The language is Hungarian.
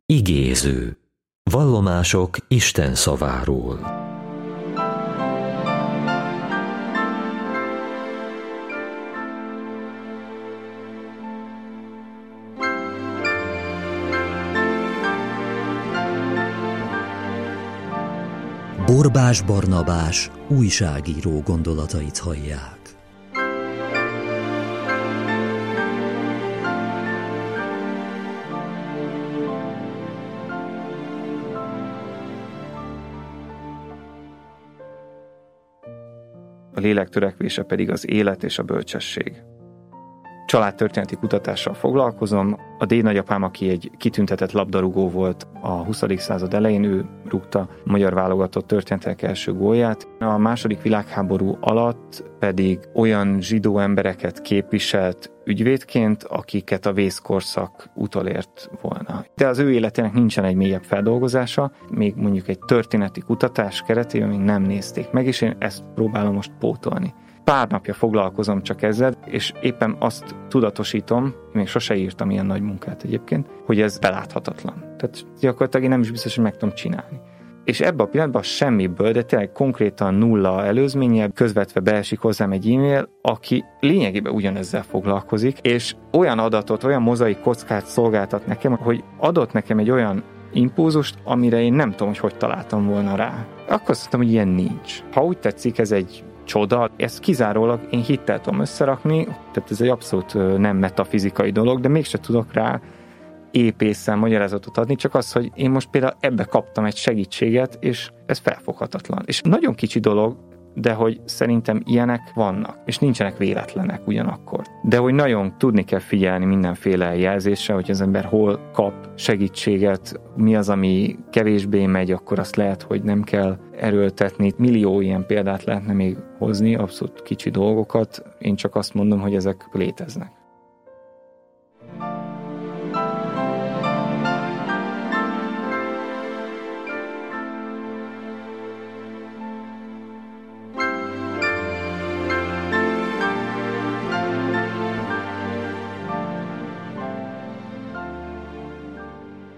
Igéző. Vallomások Isten szaváról. Borbás Barnabás újságíró gondolatait hallják. A lélek törekvése pedig az élet és a bölcsesség. Családtörténeti kutatással foglalkozom. A dédnagyapám, aki egy kitüntetett labdarúgó volt a 20. század elején, ő rúgta a magyar válogatott történetek első gólját. A második világháború alatt pedig olyan zsidó embereket képviselt ügyvédként, akiket a vészkorszak utolért volna. De az ő életének nincsen egy mélyebb feldolgozása, még mondjuk egy történeti kutatás keretében még nem nézték meg, és én ezt próbálom most pótolni. Pár napja foglalkozom csak ezzel, és éppen azt tudatosítom, még sose írtam ilyen nagy munkát egyébként, hogy ez beláthatatlan. Tehát gyakorlatilag én nem is biztos, hogy meg tudom csinálni. És ebben a pillanatban semmiből, de tényleg konkrétan nulla előzménye, közvetve beesik hozzám egy e-mail, aki lényegében ugyanezzel foglalkozik, és olyan adatot, olyan mozaik kockát szolgáltat nekem, hogy adott nekem egy olyan impulzust, amire én nem tudom, hogy találtam volna rá. Akkor azt mondtam, hogy ilyen nincs. Ha úgy tetszik, ez egy csoda. Ezt kizárólag én hittel tudom összerakni, tehát ez egy abszolút nem metafizikai dolog, de mégsem tudok rá épészen magyarázatot adni, csak az, hogy én most például ebbe kaptam egy segítséget, és ez felfoghatatlan. És nagyon kicsi dolog, de hogy szerintem ilyenek vannak, és nincsenek véletlenek ugyanakkor. De hogy nagyon tudni kell figyelni mindenféle jelzésre, hogy az ember hol kap segítséget, mi az, ami kevésbé megy, akkor azt lehet, hogy nem kell erőltetni. Millió ilyen példát lehetne még hozni, abszolút kicsi dolgokat. Én csak azt mondom, hogy ezek léteznek.